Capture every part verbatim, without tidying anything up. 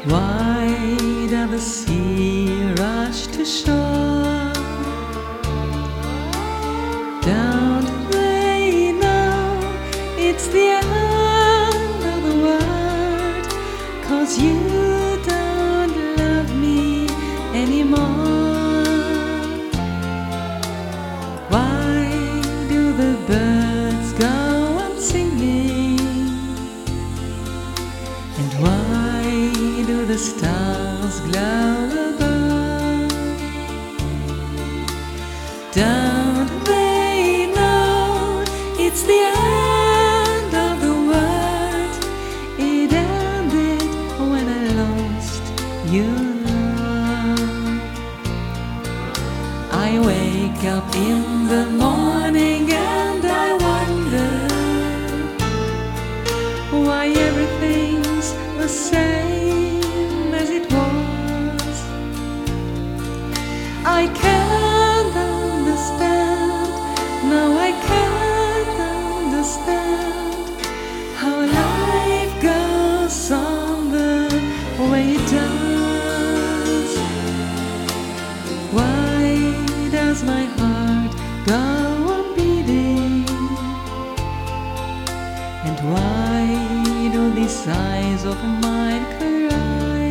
Why does the sea rush to shore? Don't they know it's the end of the world? 'Cause you don't love me anymore. Why do the birds go on singing? And why do the stars glow above? Don't they know it's the end of the world? It ended when I lost your love. I wake up in the morning and I wonder why everything's the same as it was. I can't understand, now I can't understand how life goes on the way it does. Why does my heart go on beating? And why do these eyes of mine cry?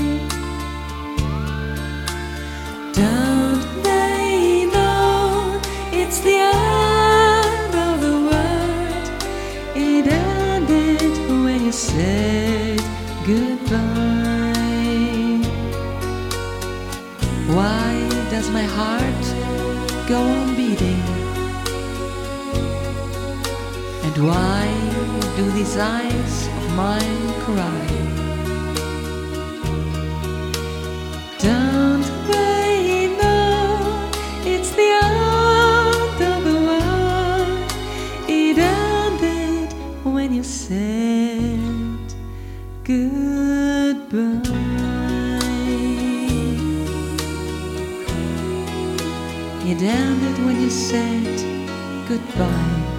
Don't they know it's the end of the world? It ended when you said goodbye. Why does my heart go on beating? And why do these eyes of mine cry? Don't they know it's the end of the world? It ended when you said goodbye. It ended when you said goodbye.